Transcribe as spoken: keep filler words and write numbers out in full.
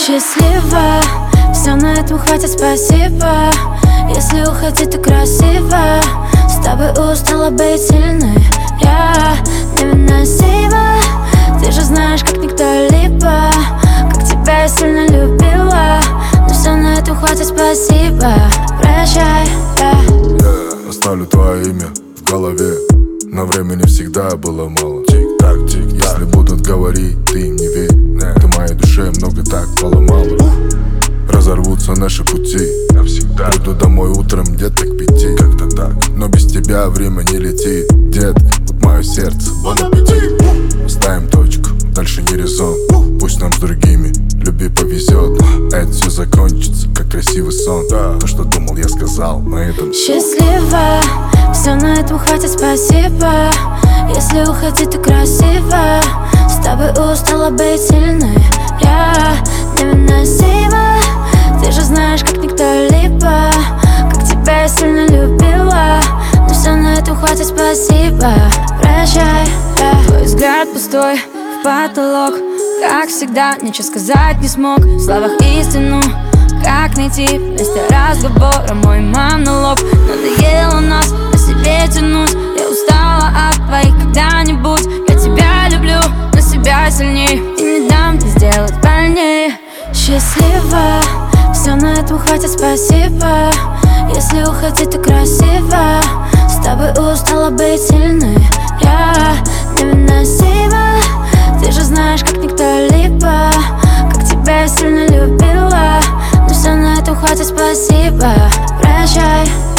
Счастлива, все на этом хватит, спасибо. Если уходить, то красиво. С тобой устала быть сильной. Я невыносима. Ты же знаешь, как никто-либо, как тебя я сильно любила. Но все на этом хватит, спасибо. Прощай, я yeah. Оставлю твое имя в голове, но времени всегда было мало. Тик-так, тик-так. Если будут говорить, ты им не верь. yeah. Ты моей душе много так поломала. uh. Разорвутся наши пути навсегда. Приду домой утром где-то к пяти. Как-то так, но без тебя время не летит. Детка, вот мое сердце, бон аппетит. Ставим точку, дальше не резон. Пусть нам с другими любви повезет. Это все закончится, как красивый сон. То, что думал, я сказал на этом. Счастлива, все на этом хватит, спасибо. Если уходить, то красиво. С тобой устала быть сильной. Я невыносима. Ты же знаешь, как никто-либо, как тебя я сильно любила. Но все на этом хватит, спасибо. Прощай, я твой взгляд пустой в потолок. Как всегда, ничего сказать не смог. В словах истину, как найти вместо разговора мой монолог. Надоело нас, на себе тянуть. Я устала от твоих когда-нибудь. Я тебя люблю, но себя сильней. И не дам тебе сделать больнее. Счастлива, все на этом хватит, спасибо. Если уходить, то красиво. С тобой устала быть сильной. Я невыносима. Ты же знаешь, как никто-либо, как тебя я сильно любила. Но все на этом хватит, спасибо. Прощай.